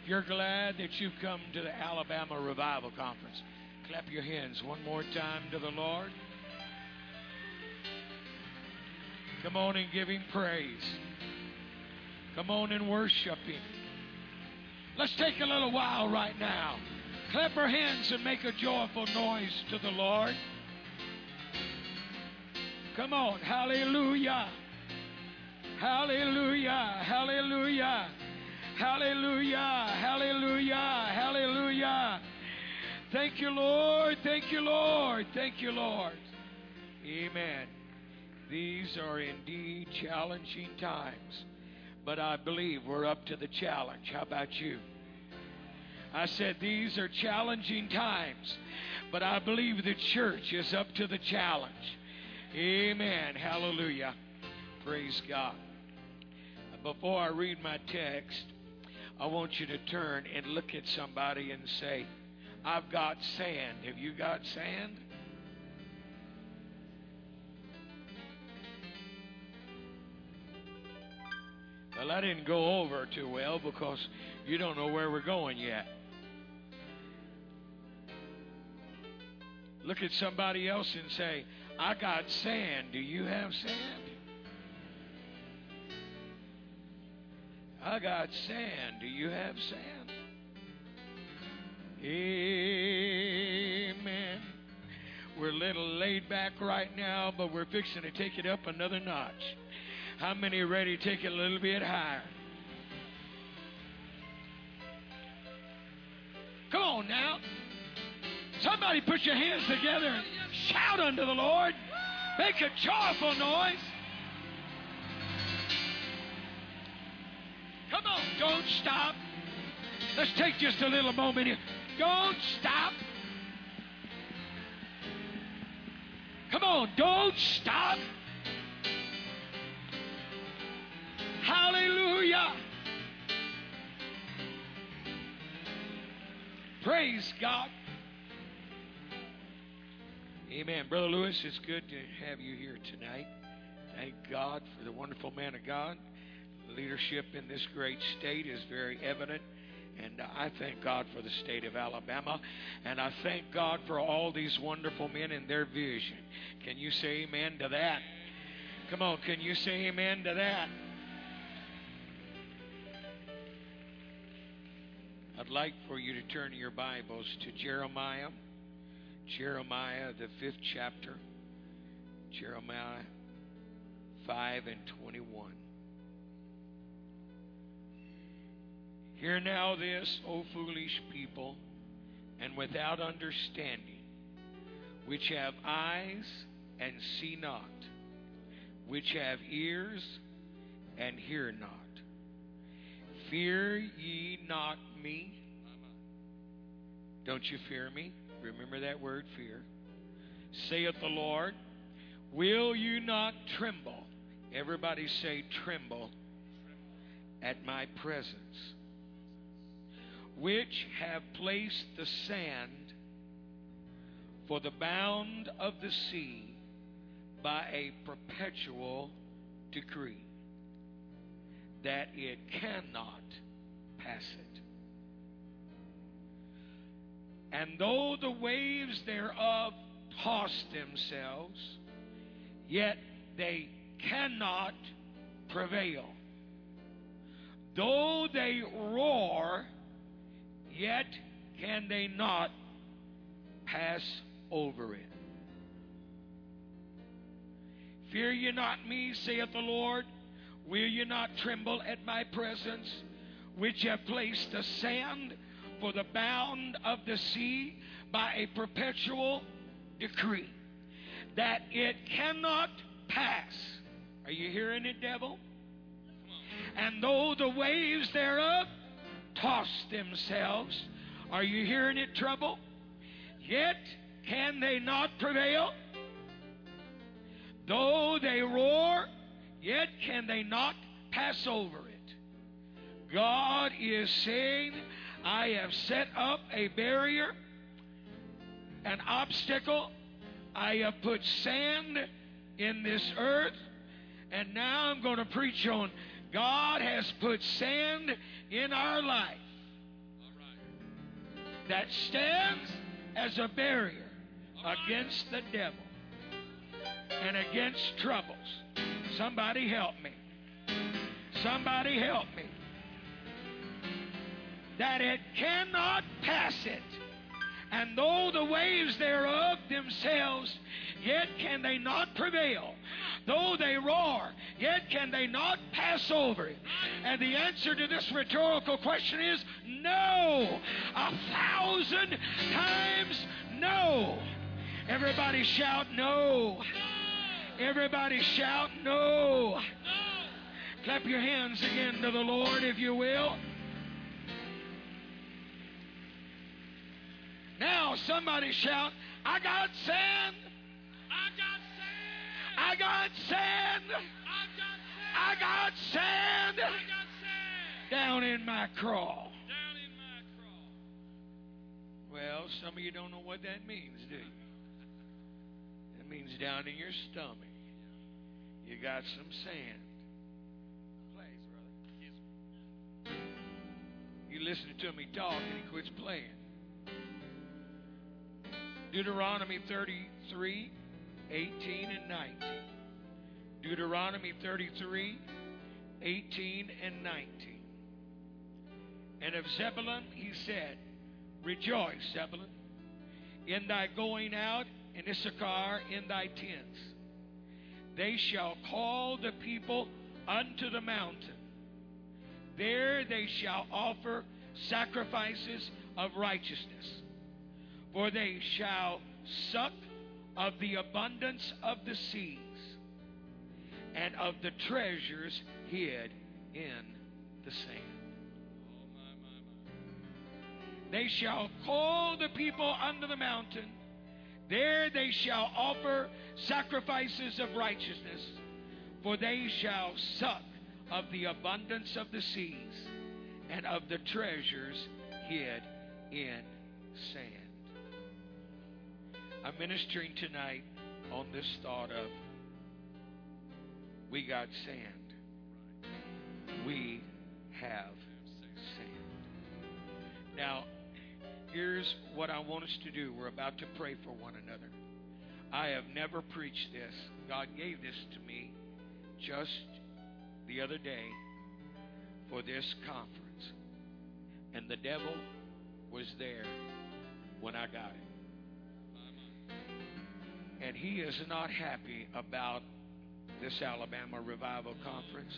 you're glad that you've come to the Alabama Revival Conference, clap your hands one more time to the Lord. Come on and give Him praise. Come on and worship Him. Let's take a little while right now. Clap our hands and make a joyful noise to the Lord. Come on. Hallelujah. Hallelujah. Hallelujah. Hallelujah. Hallelujah. Hallelujah. Thank you, Lord. Thank you, Lord. Thank you, Lord. Amen. These are indeed challenging times, but I believe we're up to the challenge. How about you? I said these are challenging times, but I believe the church is up to the challenge. Amen. Hallelujah. Praise God. Before I read my text, I want you to turn and look at somebody and say, I've got sand. Have you got sand? Well, that didn't go over too well because you don't know where we're going yet. Look at somebody else and say, I got sand. Do you have sand? I got sand. Do you have sand? Amen. We're a little laid back right now, but we're fixing to take it up another notch. How many are ready to take it a little bit higher? Come on now. Somebody put your hands together and shout unto the Lord. Make a joyful noise. Come on, don't stop. Let's take just a little moment here. Don't stop. Come on, don't stop. Hallelujah. Praise God. Amen. Brother Lewis, it's good to have you here tonight. Thank God for the wonderful man of God. Leadership in this great state is very evident. And I thank God for the state of Alabama. And I thank God for all these wonderful men and their vision. Can you say amen to that? Come on, can you say amen to that? I'd like for you to turn your Bibles to Jeremiah. Jeremiah, the 5th chapter. Jeremiah 5 and 21. Hear now this, O foolish people, and without understanding, which have eyes and see not, which have ears and hear not. Fear ye not me? Don't you fear me? Remember that word, fear. Saith the Lord, will you not tremble? Everybody say tremble at my presence. Which have placed the sand for the bound of the sea by a perpetual decree, that it cannot pass it. And though the waves thereof toss themselves, yet they cannot prevail. Though they roar, yet can they not pass over it. Fear ye not me, saith the Lord. Will ye not tremble at my presence, which have placed the sand for the bound of the sea by a perpetual decree, that it cannot pass. Are you hearing it, devil? And though the waves thereof toss themselves, are you hearing it, trouble? Yet can they not prevail? Though they roar, yet can they not pass over it. God is saying, I have set up a barrier, an obstacle. I have put sand in this earth. And now I'm going to preach on God has put sand in our life. that stands as a barrier against the devil and against troubles. Somebody help me. Somebody help me. That it cannot pass it. And though the waves thereof themselves, yet can they not prevail. Though they roar, yet can they not pass over it. And the answer to this rhetorical question is no. 1,000 times no. Everybody shout no. Everybody shout no. Clap your hands again to the Lord, if you will. Now somebody shout, I got sand. I got sand. I got sand. I got sand. I got sand. Down in my craw. Down in my craw. Well, some of you don't know what that means, do you? It means down in your stomach. You got some sand. Plays, brother. You listen to me talk and he quits playing. Deuteronomy 33, 18 and 19. Deuteronomy 33, 18 and 19. And of Zebulun he said, Rejoice, Zebulun, in thy going out, and Issachar in thy tents. They shall call the people unto the mountain. There they shall offer sacrifices of righteousness. For they shall suck of the abundance of the seas and of the treasures hid in the sand. They shall call the people unto the mountain. There they shall offer sacrifices of righteousness. For they shall suck of the abundance of the seas and of the treasures hid in sand. I'm ministering tonight on this thought of we got sand. We have sand. Now, here's what I want us to do. We're about to pray for one another. I have never preached this. God gave this to me just the other day for this conference. And the devil was there when I got it. And he is not happy about this Alabama Revival Conference.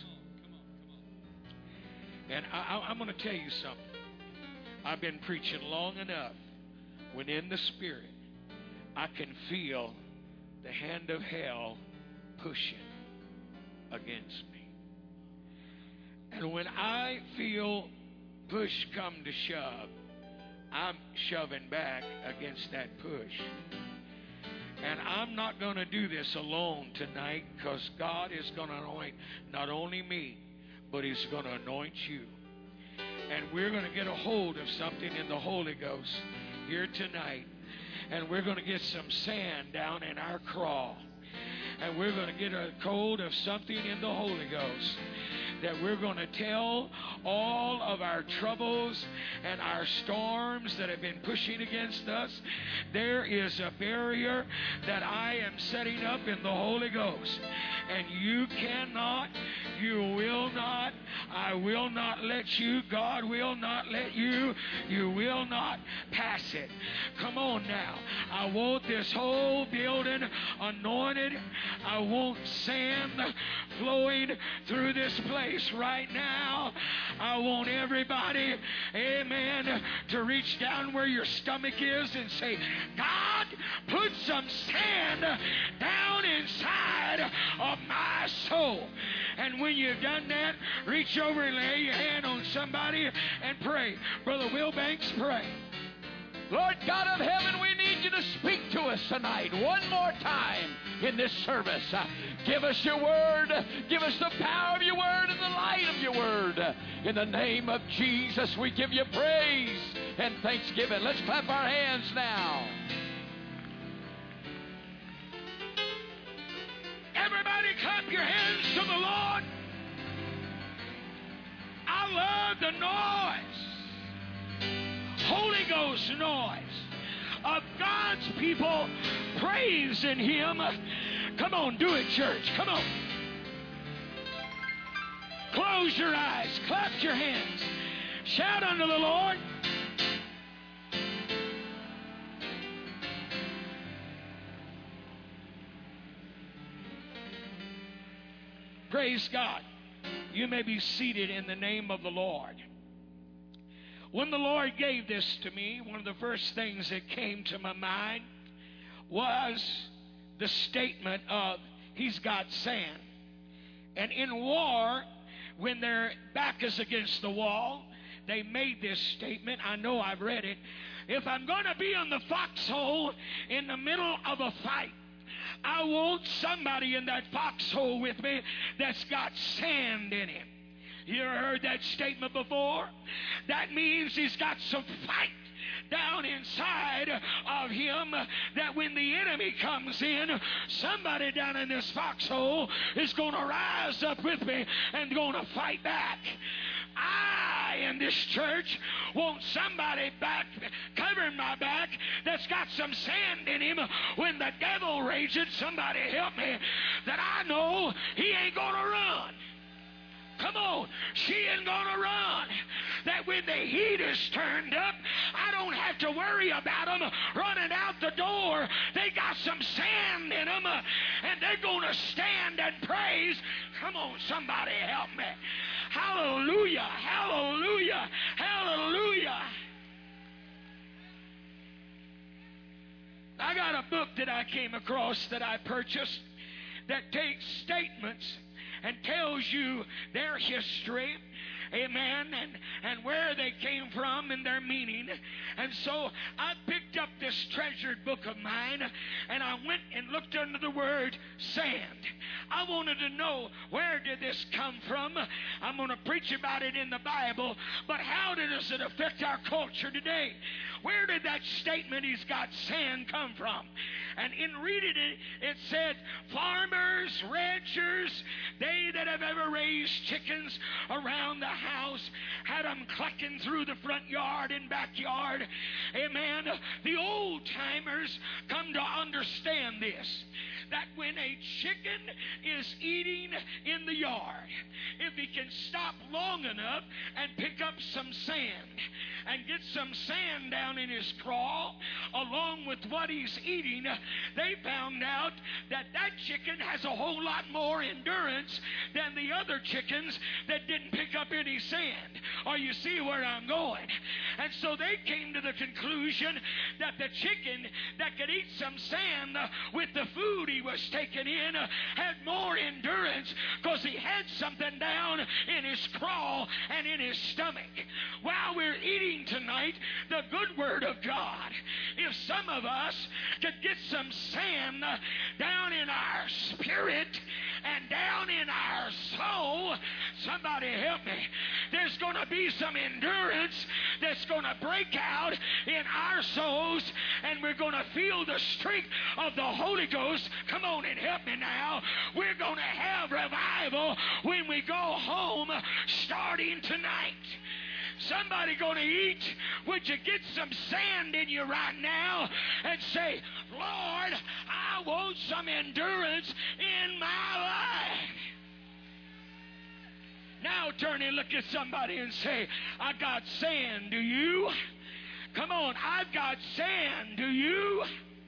And I'm going to tell you something. I've been preaching long enough when in the Spirit I can feel the hand of hell pushing against me. And when I feel push come to shove, I'm shoving back against that push. And I'm not going to do this alone tonight, because God is going to anoint not only me, but He's going to anoint you. And we're going to get a hold of something in the Holy Ghost here tonight. And we're going to get some sand down in our craw. And we're going to get a hold of something in the Holy Ghost that we're going to tell all of our troubles and our storms that have been pushing against us. There is a barrier that I am setting up in the Holy Ghost. And you cannot, you will not, I will not let you, God will not let you, you will not pass it. Come on now. I want this whole building anointed. I want sand flowing through this place right now. I want everybody, amen, to reach down where your stomach is and say, God, put some sand down inside of my soul. And when you've done that, reach over and lay your hand on somebody and pray. Brother Will Banks, pray. Lord God of heaven, we need you to speak to us tonight one more time in this service. Give us your word. Give us the power of your word and the light of your word. In the name of Jesus, we give you praise and thanksgiving. Let's clap our hands now. Everybody clap your hands to the Lord. I love the noise. Holy Ghost noise of God's people praising Him. Come on, do it, church. Come on. Close your eyes. Clap your hands. Shout unto the Lord. Praise God. You may be seated in the name of the Lord. When the Lord gave this to me, one of the first things that came to my mind was the statement of, He's got sand. And in war, when their back is against the wall, they made this statement. I know I've read it. If I'm going to be in the foxhole in the middle of a fight, I want somebody in that foxhole with me that's got sand in him. You ever heard that statement before? That means he's got some fight down inside of him, that when the enemy comes in, somebody down in this foxhole is going to rise up with me and going to fight back. I, in this church, want somebody back, covering my back, that's got some sand in him when the devil rages. Somebody help me, that I know he ain't going to run. Come on, she ain't gonna run. That when the heat is turned up, I don't have to worry about them running out the door. They got some sand in them, and they're gonna stand and praise. Come on, somebody help me. Hallelujah, hallelujah, hallelujah. I got a book that I came across that I purchased that takes statements and tells you their history, amen, and where they came from and their meaning. And so I picked up this treasured book of mine, and I went and looked under the word sand. I wanted to know, where did this come from? I'm going to preach about it in the Bible, but how does it affect our culture today? Where did that statement, he's got sand, come from? And in reading it, it said, farmers, ranchers, they that have ever raised chickens around the house, had them clucking through the front yard and backyard. Amen. The old timers come to understand this, that when a chicken is eating in the yard, if he can stop long enough and pick up some sand and get some sand down in his craw along with what he's eating, they found out that that chicken has a whole lot more endurance than the other chickens that didn't pick up any sand. Or you see where I'm going? And so they came to the conclusion that the chicken that could eat some sand with the food he was taking in had more endurance because he had something down in his craw and in his stomach. While we're eating tonight the good word of God, if some of us could get some sand down in our spirit and down in our soul, somebody help me, there's going to be some endurance that's going to break out in our souls, and we're going to feel the strength of the Holy Ghost. Come on and help me now. We're going to have revival when we go home starting tonight. Somebody going to eat? Would you get some sand in you right now and say, Lord, I want some endurance in my life? Now turn and look at somebody and say, I got sand, do you? Come on, I've got sand, do you?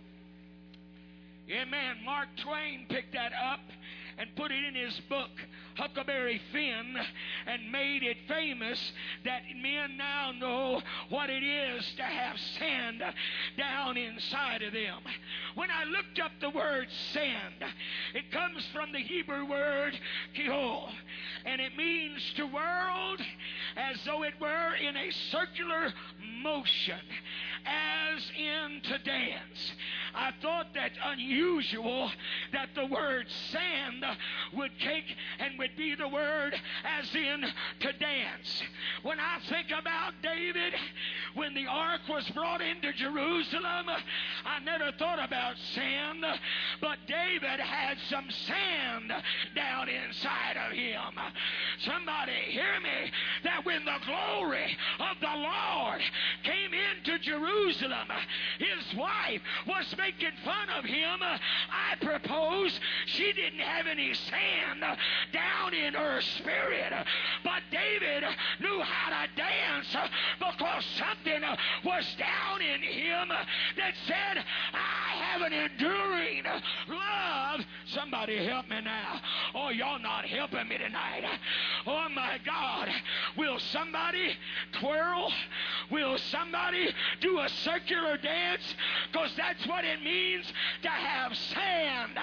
Amen. Mark Twain picked that up and put it in his book, Huckleberry Finn, and made it famous that men now know what it is to have sand down inside of them. When I looked up the word sand, it comes from the Hebrew word kihol, and it means to whirl as though it were in a circular motion, as in to dance. I thought that unusual that the word sand would take and would be the word as in to dance. When I think about David, when the ark was brought into Jerusalem, I never thought about sand, but David had some sand down inside of him. Somebody hear me, that when the glory of the Lord came Jerusalem. His wife was making fun of him. I propose she didn't have any sand down in her spirit. But David knew how to dance because something was down in him that said, I have an enduring love. Somebody help me now. Oh, y'all not helping me tonight. Oh, my God. Will somebody twirl? Will somebody do a circular dance? Because that's what it means to have sand.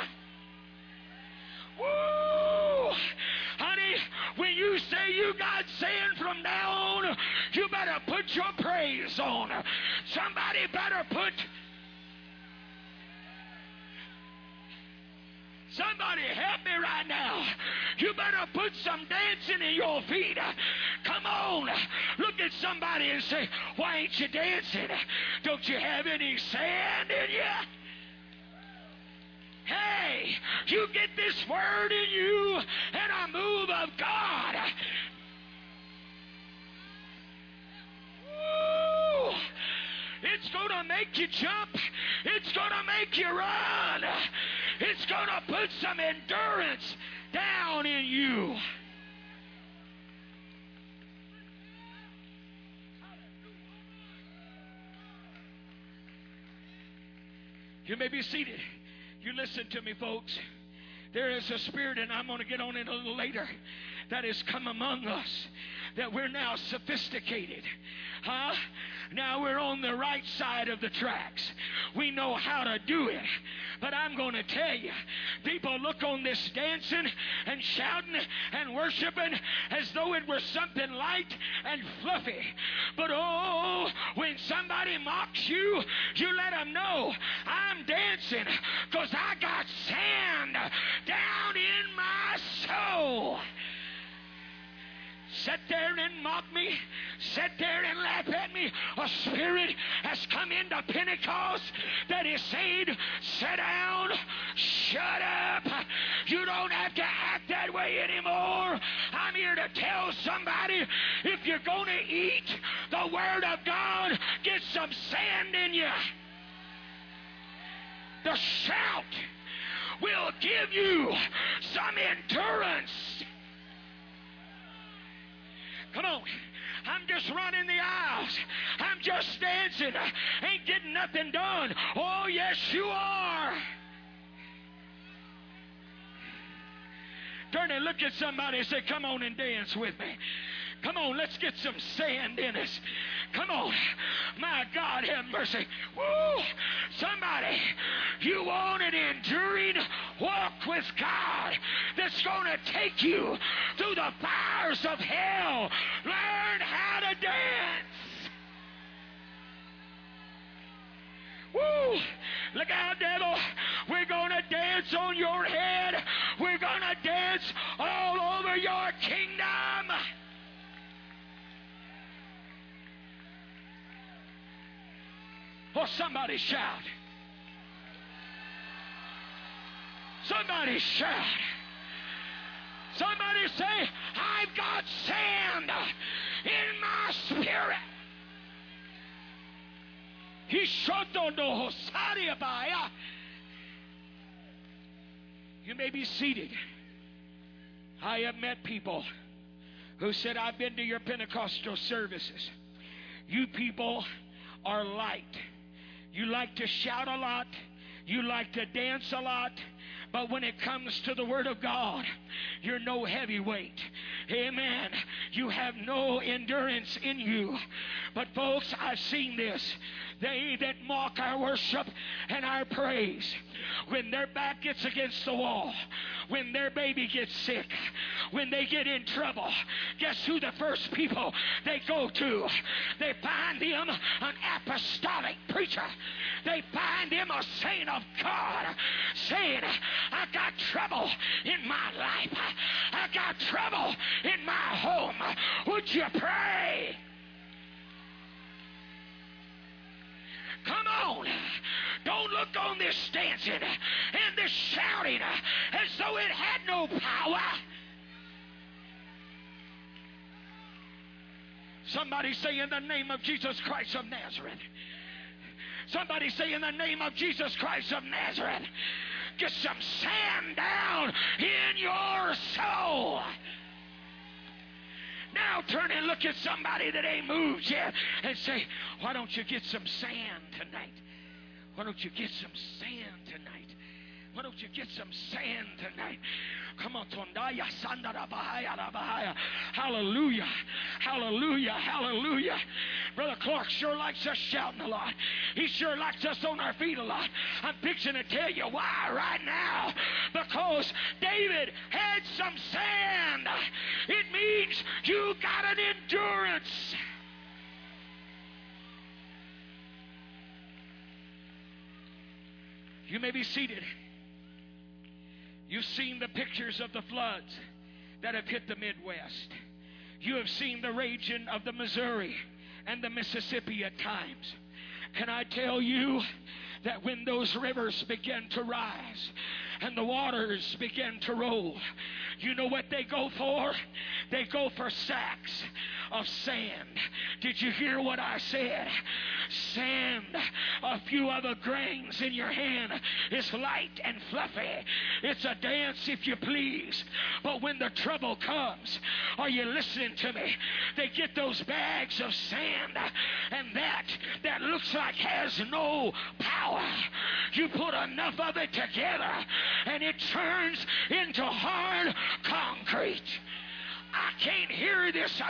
Woo! Honey, when you say you got sand from now on, you better put your praise on. Somebody better put... Somebody help me right now. You better put some dancing in your feet. Come on. Look at somebody and say, why ain't you dancing? Don't you have any sand in you? Hey, you get this word in you and a move of God. Woo! It's going to make you jump. It's going to make you run. It's going to put some endurance down in you. You may be seated. You listen to me, folks. There is a spirit, and I'm going to get on it a little later, that has come among us, that we're now sophisticated. Huh? Now we're on the right side of the tracks. We know how to do it. But I'm going to tell you, people look on this dancing and shouting and worshiping as though it were something light and fluffy. But oh, when somebody mocks you, you let them know, I'm dancing because I got sand down in my soul. Sit there and mock me. Sit there and laugh at me. A spirit has come into Pentecost that is saying, sit down, shut up. You don't have to act that way anymore. I'm here to tell somebody, if you're going to eat the Word of God, get some sand in you. The shout will give you some endurance. Come on. I'm just running the aisles. I'm just dancing. Ain't getting nothing done. Oh, yes, you are. Turn and look at somebody and say, come on and dance with me. Come on, let's get some sand in us. Come on. My God, have mercy. Woo! Somebody, you want an enduring walk with God that's going to take you through the fires of hell. Learn how to dance. Woo! Look out, devil. We're going to dance on your head. We're going to dance all over your kingdom. Oh, somebody shout. Somebody shout. Somebody say, I've got sand in my spirit. You may be seated. I have met people who said, I've been to your Pentecostal services. You people are light. You like to shout a lot. You like to dance a lot. But when it comes to the Word of God, you're no heavyweight. Amen. You have no endurance in you. But folks, I've seen this. They that mock our worship and our praise, when their back gets against the wall, when their baby gets sick, when they get in trouble, guess who the first people they go to? They find them an apostolic preacher. They find him a saint of God saying, I got trouble in my life. I got trouble in my home. Would you pray? Come on. Don't look on this dancing and this shouting as though it had no power. Somebody say, in the name of Jesus Christ of Nazareth. Somebody say, in the name of Jesus Christ of Nazareth. Get some sand down in your soul. Now turn and look at somebody that ain't moved yet and say, why don't you get some sand tonight? Why don't you get some sand tonight? Why don't you get some sand tonight? Come on, Tondaya Sandara Bahaya Bahaya. Hallelujah. Hallelujah. Hallelujah. Brother Clark sure likes us shouting a lot. He sure likes us on our feet a lot. I'm fixing to tell you why right now. Because David had some sand. It means you got an endurance. You may be seated. You've seen the pictures of the floods that have hit the Midwest. You have seen the raging of the Missouri and the Mississippi at times. Can I tell you that when those rivers begin to rise and the waters begin to roll, you know what they go for? They go for sacks of sand. Did you hear what I said? Sand, a few other grains in your hand, is light and fluffy. It's a dance if you please. But when the trouble comes, are you listening to me? They get those bags of sand, and that looks like has no power. You put enough of it together, and it turns into hard concrete. I can't hear this.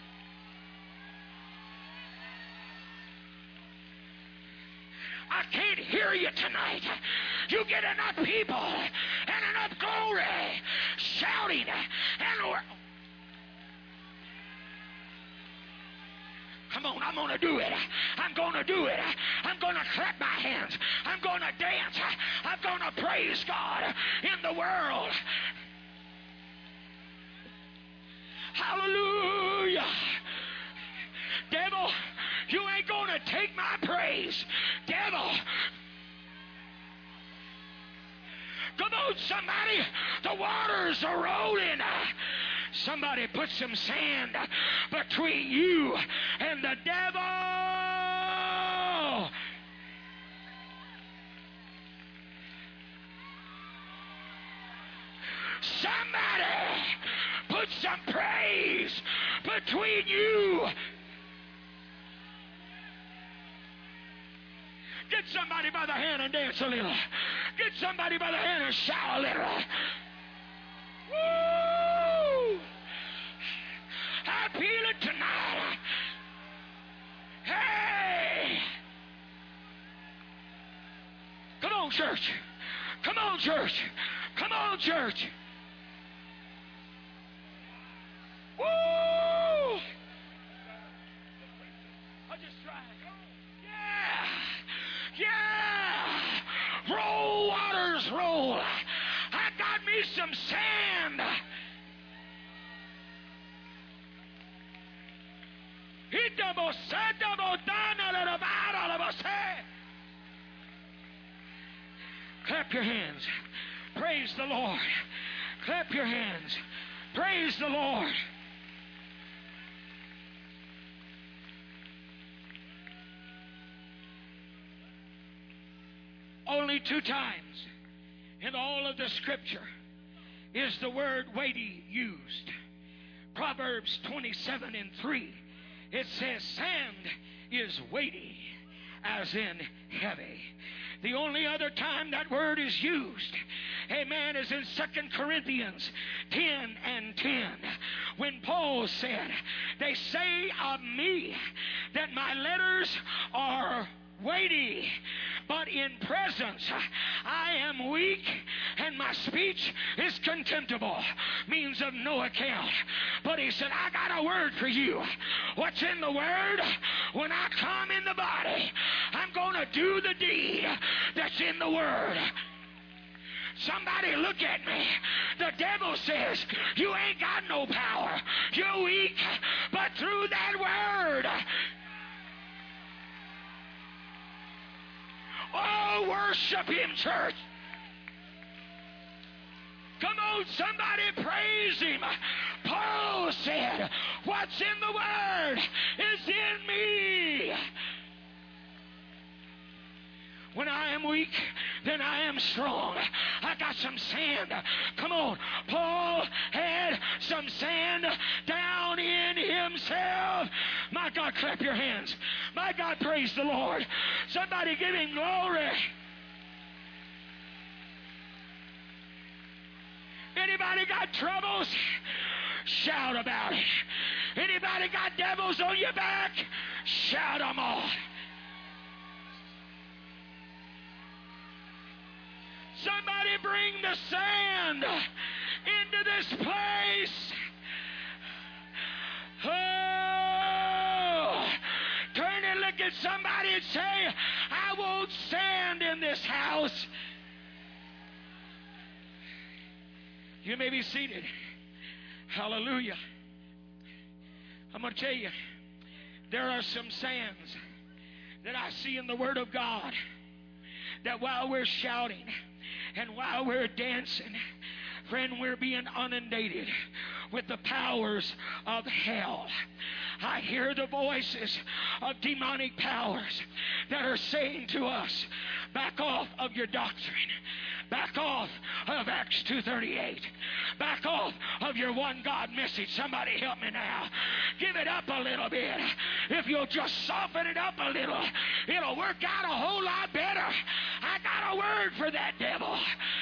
I can't hear you tonight. You get enough people and enough glory shouting and come on, I'm going to do it. I'm going to do it. I'm going to clap my hands. I'm going to dance. I'm going to praise God in the world. Hallelujah. Devil, you ain't going to take my praise. Devil. Come on, somebody. The waters are rolling. Somebody put some sand between you and the devil. Somebody put some praise between you. Get somebody by the hand and dance a little. Get somebody by the hand and shout a little. Woo! I feel it tonight. Hey! Come on, church. Come on, church. Come on, church. Woo! I'll just try it. Yeah! Yeah! Roll, waters, roll. I got me some sand. Clap your hands. Praise the Lord. Clap your hands. Praise the Lord. Only 2 times in all of the Scripture is the word weighty used. Proverbs 27:3. It says sand is weighty, as in heavy. The only other time that word is used, amen, is in 2 Corinthians 10:10. When Paul said, they say of me that my letters are weighty, but in presence I am weak, and my speech is contemptible, means of no account. But he said, I got a word for you. What's in the word? When I come in the body, I'm going to do the deed that's in the word. Somebody look at me. The devil says, you ain't got no power. You're weak. But through that word, oh, worship him, church. Come on, somebody praise him. Paul Paul said, what's in the Word is in me. When I am weak, then I am strong. I got some sand. Come on. Paul had some sand down in himself. My God, clap your hands. My God, praise the Lord. Somebody give him glory. Anybody got troubles? Shout about it. Anybody got devils on your back? Shout them off. Somebody bring the sand into this place. Oh, turn and look at somebody and say, I want sand in this house. You may be seated. Hallelujah. I'm going to tell you, there are some sands that I see in the Word of God that while we're shouting and while we're dancing, friend, we're being inundated with the powers of hell. I hear the voices of demonic powers that are saying to us, back off of your doctrine. Back off of Acts 2:38. Back off of your one God message. Somebody help me now. Give it up a little bit. If you'll just soften it up a little, it'll work out a whole lot better. I got a word for that devil.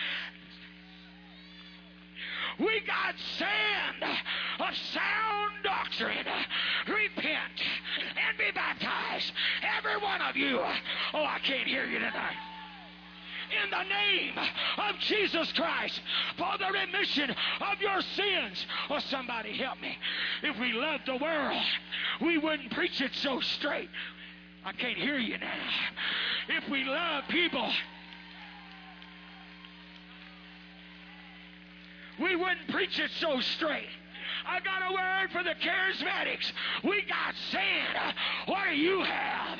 We got sand of sound doctrine. Repent and be baptized. Every one of you. Oh, I can't hear you tonight. In the name of Jesus Christ, for the remission of your sins. Oh, somebody help me. If we loved the world, we wouldn't preach it so straight. I can't hear you now. If we love people, we wouldn't preach it so straight. I got a word for the charismatics. We got sand. What do you have?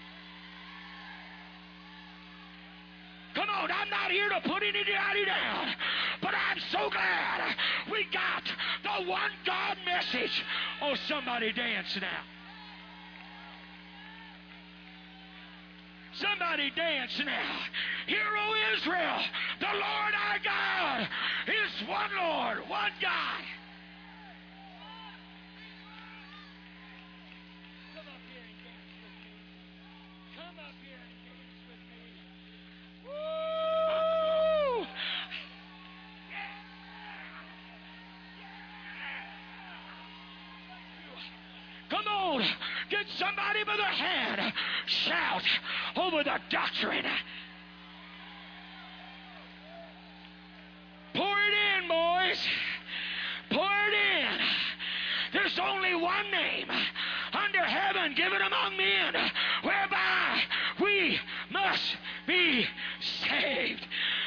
Come on, I'm not here to put anybody down, but I'm so glad we got the one God message. Oh, somebody dance now. Somebody dance now. Hear, O Israel, the Lord our God is one Lord, one God. Come up here and dance with me. Come up here and dance with me. Woo! Come on, get somebody by the hand. Shout over the doctrine. Pour it in, boys. Pour it in. There's only one name under heaven given among men whereby we must be saved.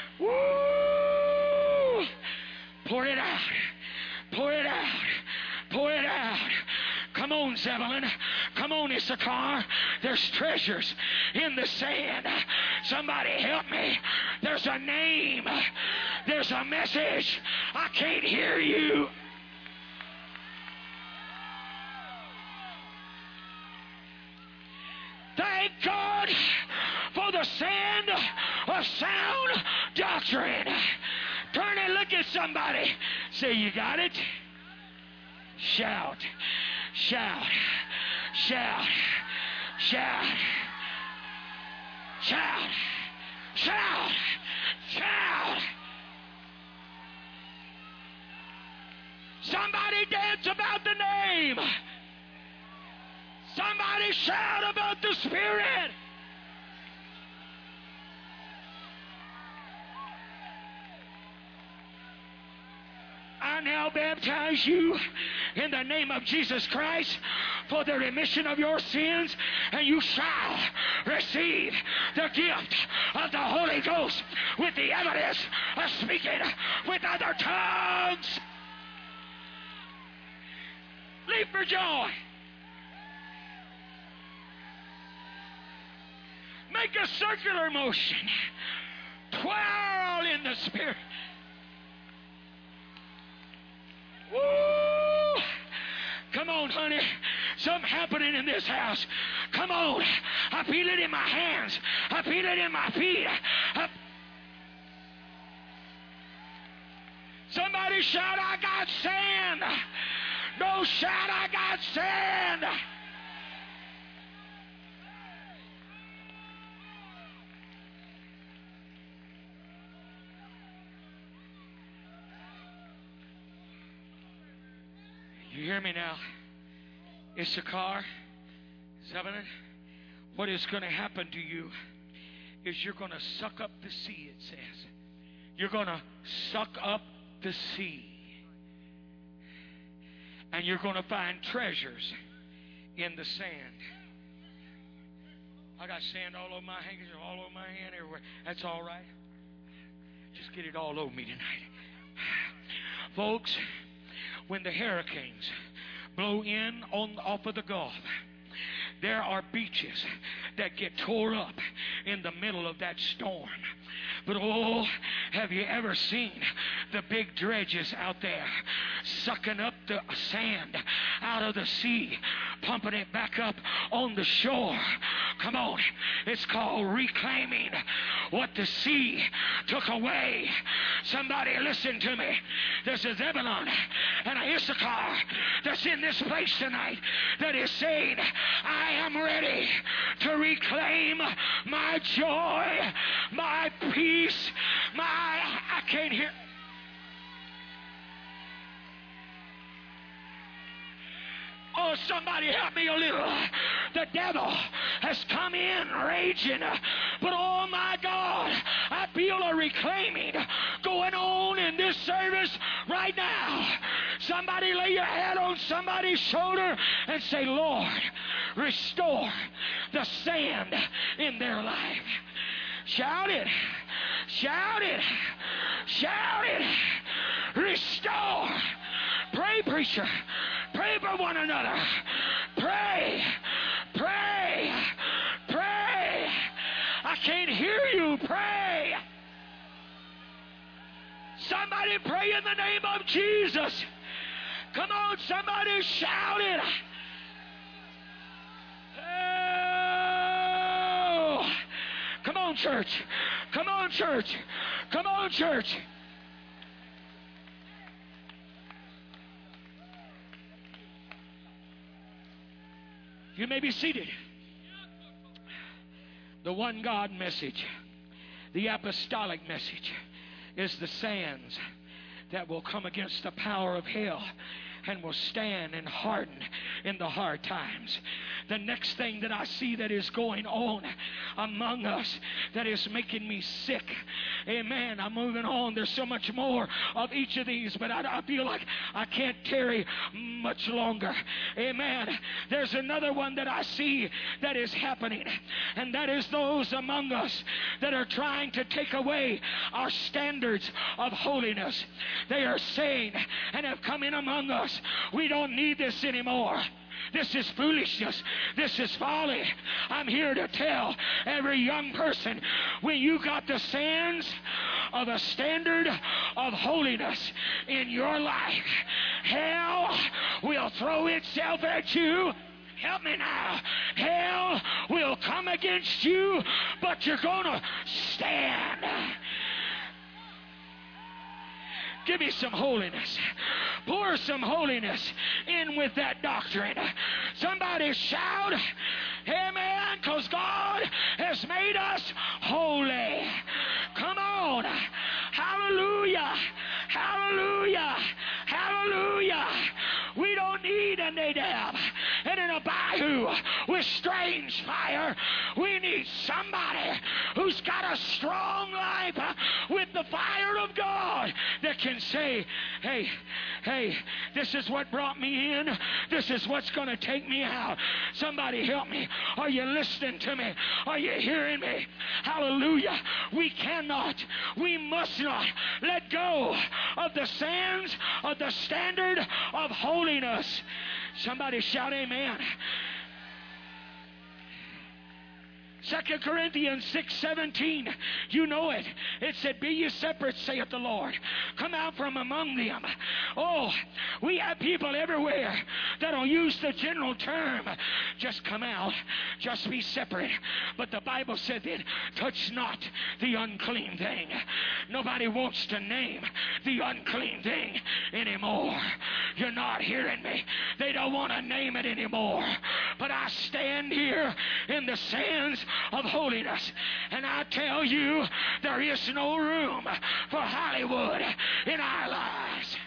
Woo! Pour it out. Pour it out. Pour it out. Come on, Zebulun. Come on, Issachar. There's treasures in the sand. Somebody help me. There's a name. There's a message. I can't hear you. Thank God for the sand of sound doctrine. Turn and look at somebody. Say, you got it? Shout. Shout. Shout. Shout. Shout. Shout. Shout. Somebody dance about the name. Somebody shout about the Spirit. I now baptize you in the name of Jesus Christ for the remission of your sins, and you shall receive the gift of the Holy Ghost with the evidence of speaking with other tongues. Leap for joy. Make a circular motion. Twirl in the Spirit. Woo! on, honey. Something happening in this house. Come on. I feel it in my hands. I feel it in my feet. Somebody shout, I got sand. No, shout, I got sand. You hear me now? Issachar, Zebulun, what is going to happen to you is you're going to suck up the sea, it says. You're going to suck up the sea. And you're going to find treasures in the sand. I got sand all over my handkerchief, all over my hand, everywhere. That's all right. Just get it all over me tonight. Folks, when the hurricanes blow in off of the Gulf, there are beaches that get tore up in the middle of that storm. But oh, have you ever seen the big dredges out there sucking up the sand out of the sea, pumping it back up on the shore? Come on, it's called reclaiming what the sea took away. Somebody listen to me. There's a Zebulun and a Issachar that's in this place tonight that is saying, I am ready to reclaim my joy, my peace, I can't hear. Oh, somebody help me a little. The devil has come in raging. But oh my God, I feel a reclaiming going on in this service right now. Somebody lay your hand on somebody's shoulder and say, Lord, restore the sand in their life. Shout it. Shout it. Shout it. Restore. Pray, preacher. Pray for one another. Pray. Pray. Pray. I can't hear you. Pray. Somebody pray in the name of Jesus. Come on, somebody shout it. Oh. Come on, church. Come on, church. Come on, church. You may be seated. The one God message, the apostolic message, is the sands that will come against the power of hell and will stand and harden in the hard times. The next thing that I see that is going on among us that is making me sick. Amen. I'm moving on. There's so much more of each of these, but I feel like I can't tarry much longer. Amen. There's another one that I see that is happening, and that is those among us that are trying to take away our standards of holiness. They are saying and have come in among us, we don't need this anymore. This is foolishness. This is folly. I'm here to tell every young person, when you got the sands of a standard of holiness in your life, hell will throw itself at you. Help me now. Hell will come against you, but you're going to stand. Give me some holiness. Pour some holiness in with that doctrine. Somebody shout, amen, because God has made us holy. Come on. Hallelujah. Hallelujah. Hallelujah. We don't need a Nadab and an Abihu with strange fire. We need somebody who's got a strong life with the fire of God that can say, hey, this is what brought me in. This is what's going to take me out. Somebody help me. Are you listening to me? Are you hearing me? Hallelujah. We cannot, we must not let go of the sands of the standard of holiness. Somebody shout amen. 2 Corinthians 6:17, you know it. It said, be ye separate, saith the Lord. Come out from among them. Oh, we have people everywhere that'll use the general term, just come out, just be separate. But the Bible said then, touch not the unclean thing. Nobody wants to name the unclean thing anymore. You're not hearing me. They don't want to name it anymore. But I stand here in the sands of holiness, and I tell you, there is no room for Hollywood in our lives.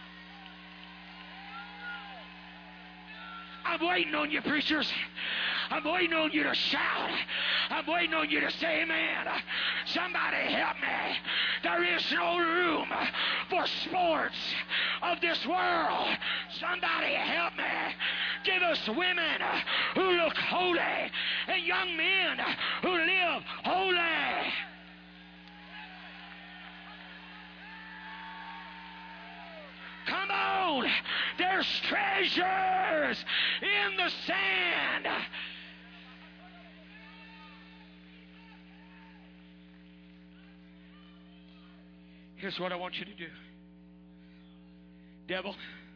I'm waiting on you, preachers. I'm waiting on you to shout. I'm waiting on you to say amen. Somebody help me. There is no room for sports of this world. Somebody help me. Give us women who look holy and young men who live holy. Come on. There's treasures in the sand. Here's what I want you to do. Devil,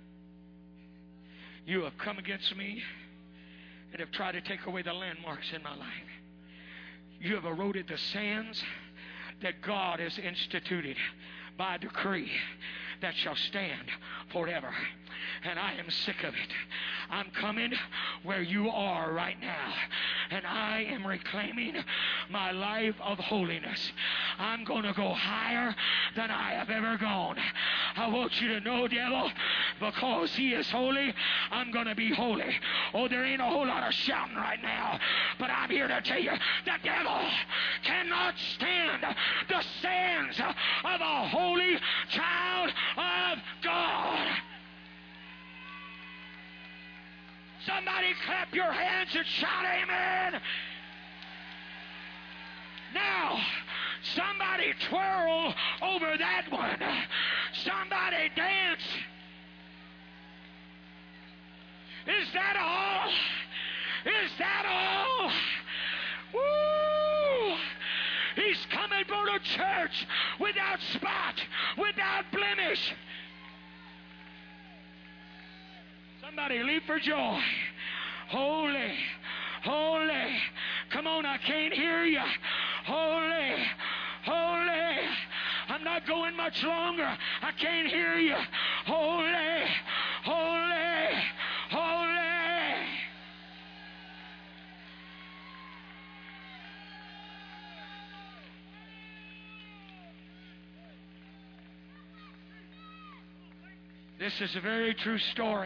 you have come against me and have tried to take away the landmarks in my life. You have eroded the sands that God has instituted by decree that shall stand forever. And I am sick of it. I'm coming where you are right now, and I am reclaiming my life of holiness. I'm going to go higher than I have ever gone. I want you to know, devil, because he is holy, I'm going to be holy. Oh, there ain't a whole lot of shouting right now, but I'm here to tell you, the devil cannot stand the sands of a holy child of God. Somebody clap your hands and shout amen. Now, somebody twirl over that one. Somebody dance. Is that all? Is that all? Woo! He's coming for the church without spot, without blemish. Somebody leap for joy. Holy, holy. Come on, I can't hear you. Holy, holy. I'm not going much longer. I can't hear you. Holy, holy, holy. This is a very true story.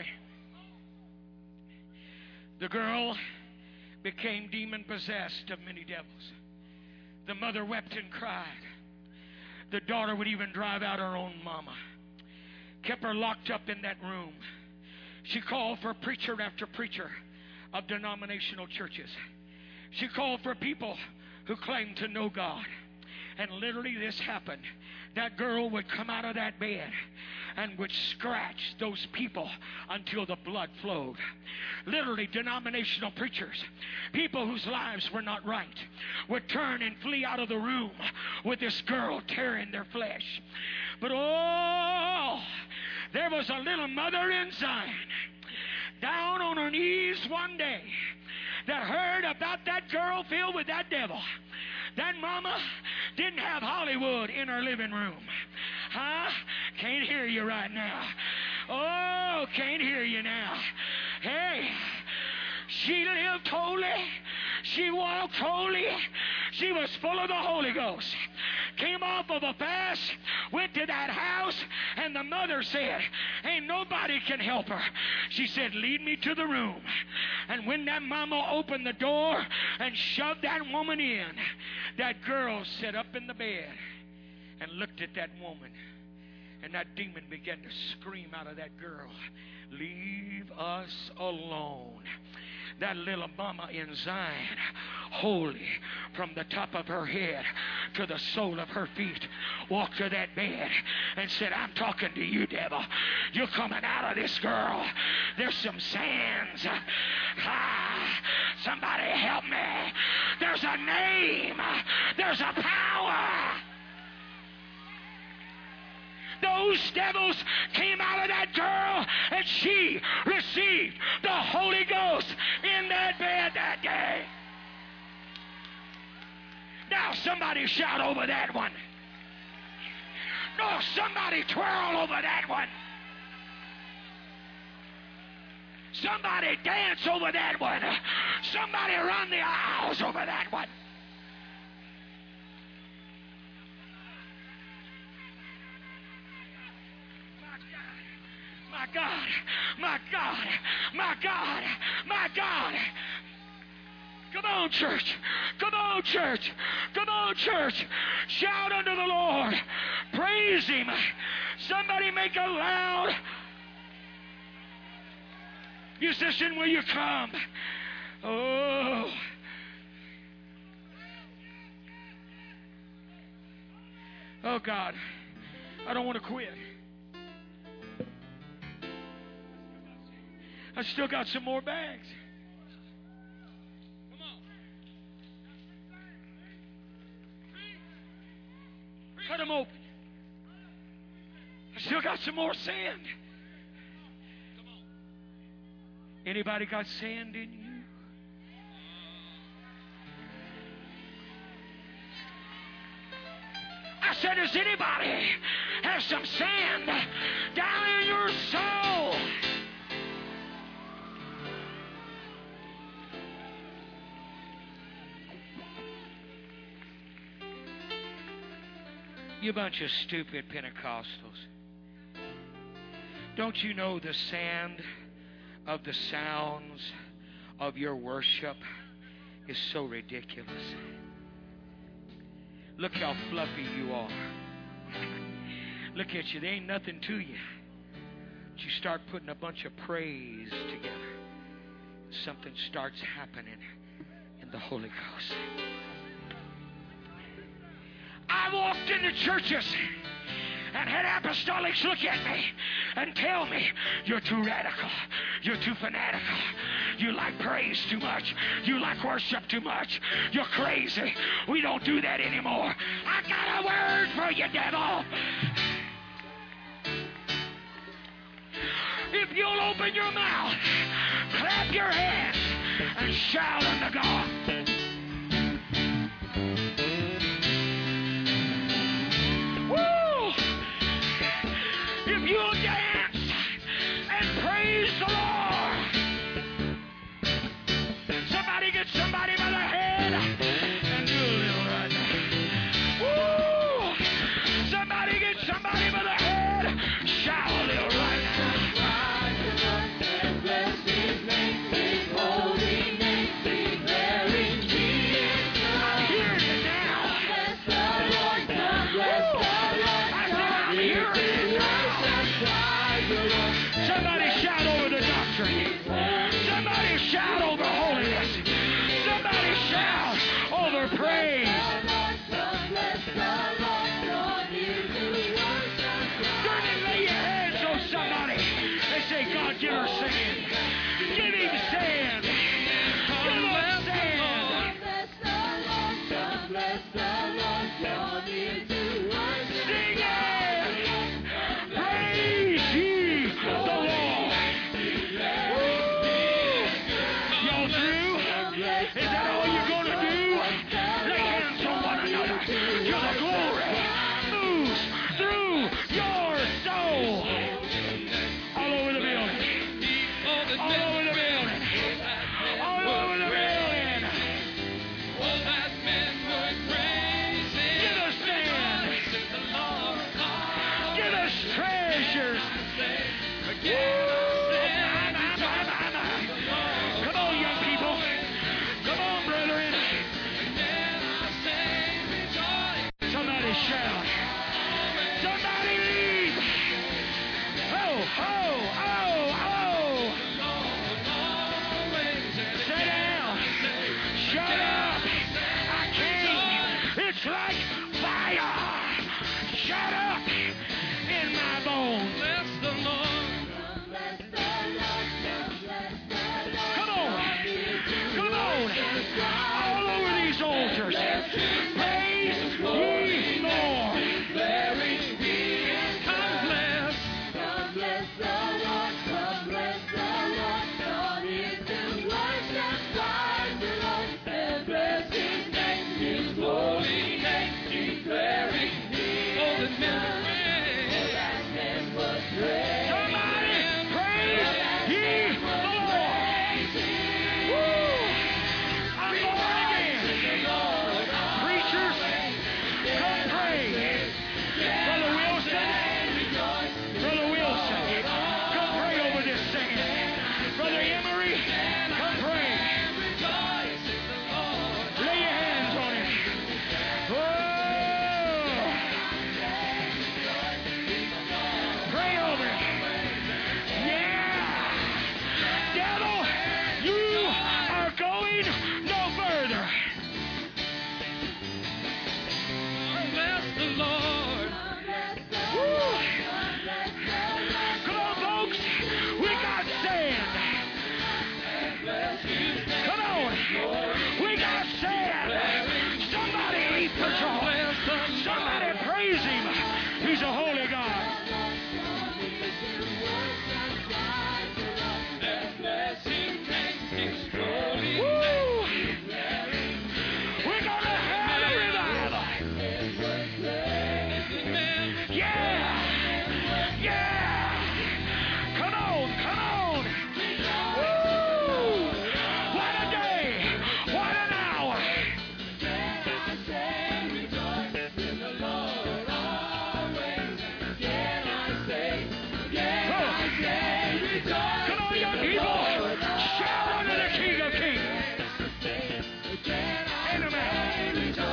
The girl became demon-possessed of many devils. The mother wept and cried. The daughter would even drive out her own mama. Kept her locked up in that room. She called for preacher after preacher of denominational churches. She called for people who claimed to know God. And literally this happened. That girl would come out of that bed and would scratch those people until the blood flowed. Literally, denominational preachers, people whose lives were not right, would turn and flee out of the room with this girl tearing their flesh. But oh, there was a little mother in Zion down on her knees one day that heard about that girl filled with that devil. That mama didn't have Hollywood in her living room. Huh? Can't hear you right now. Oh, can't hear you now. Hey, she lived holy. She walked holy. She was full of the Holy Ghost. Came off of a fast, went to that house, and the mother said, ain't nobody can help her. She said, lead me to the room. And when that mama opened the door and shoved that woman in, that girl sat up in the bed and looked at that woman. And that demon began to scream out of that girl, leave us alone. that little mama in Zion, holy from the top of her head to the sole of her feet, walked to that bed and said, I'm talking to you, devil. You're coming out of this, girl. There's some sands. Somebody help me. There's a name. There's a power. Those devils came out of that girl, and she received the Holy Ghost in that bed that day. Now somebody shout over that one. No, somebody twirl over that one. Somebody dance over that one. Somebody run the aisles over that one. My God, my God, my God, my God. Come on, church. Come on, church. Come on, church. Shout unto the Lord. Praise Him. Somebody make a loud musician, will you come? Oh. Oh, God. I don't want to quit. I still got some more bags. Come on. Cut them open. I still got some more sand. Anybody got sand in you? I said, does anybody have some sand down in your soul? You bunch of stupid Pentecostals. Don't you know the sand of the sounds of your worship is so ridiculous? Look how fluffy you are. Look at you. There ain't nothing to you. But you start putting a bunch of praise together. Something starts happening in the Holy Ghost. I walked into churches and had apostolics look at me and tell me, you're too radical, you're too fanatical, you like praise too much, you like worship too much, you're crazy, we don't do that anymore. I got a word for you, devil. If you'll open your mouth, clap your hands, and shout unto God. You'll dance and praise the Lord. Somebody get somebody by the head and do a little run. Woo! Somebody get somebody by the head, shout a little run. Bless His name, His holy name, be blessed. all over these altars. Praise ye Lord. Come bless. Come bless the Lord. Come bless the Lord. Lord is to worship by the Lord. And bless his name, his holy name, declaring his name. For that man was great. Somebody praise ye the Lord. Woo! I'm born again. Preachers, come pray. Brother Wilson, come pray over this singing. Brother Emery, come pray. Lay your hands on him. Oh! Pray over him. Yeah! Devil, you are going no further. Bless the Lord. Woo! Come on, folks. We got sand. Come on. We got sand. Somebody leap for joy. Somebody praise him. He's a holy God. Woo! We're gonna have a revival. Yeah! Yeah! Come on, come on! Woo! What a day! What an hour! Come on, young people! Shout unto the King of Kings! Amen.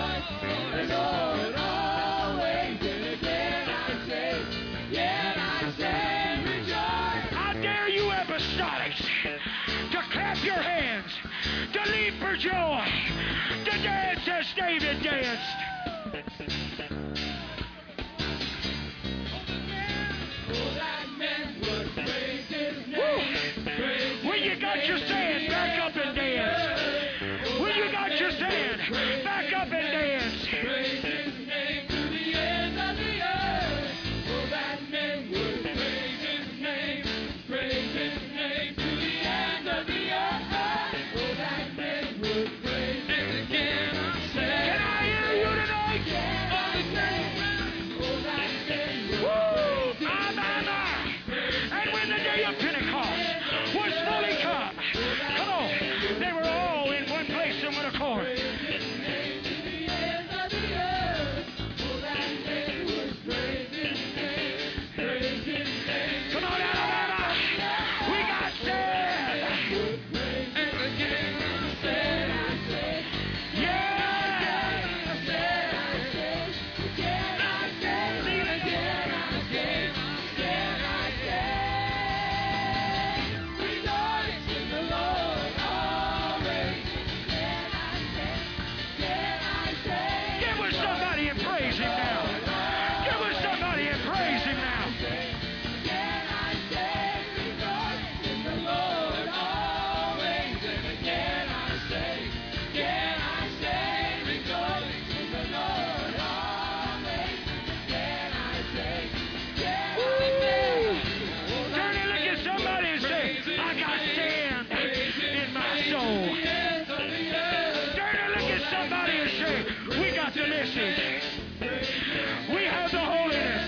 I dare you apostolics to clap your hands, to leap for joy, to dance as David danced. Woo. When you got your sand, back up and dance. When you got your sand, back up and dance. Praise his name to the end of the earth. For that man would praise his name. Praise his name to the end of the earth. For that man would praise him again. Can I hear you tonight? For that man would Woo! And when the day of Pentecost was fully come on, they were all in one place and one accord. praise his name to the end of the earth. For that man would praise his name. Praise his name. Come on, Alabama! We got sand! And again I said, Yeah! rejoice in the Lord always. Give us somebody and praise him now. Give us somebody and praise him now. Turn and look at somebody and say, I got sand in my soul. Turn and look at somebody and say, we got the message. We have the holiness.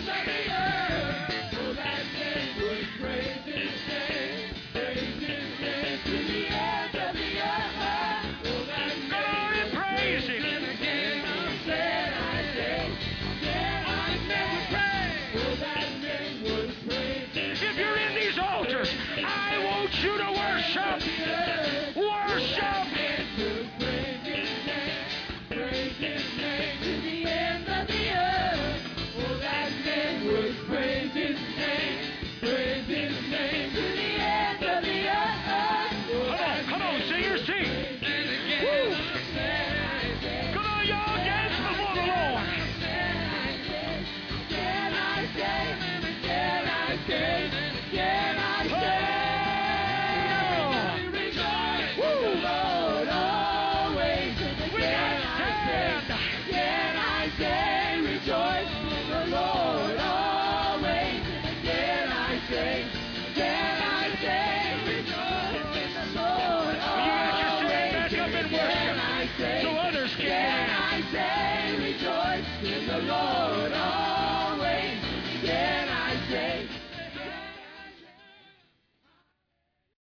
Come on and praise him. If you're in these altars, I want you to worship. Worship. Praise his name to the in the Lord.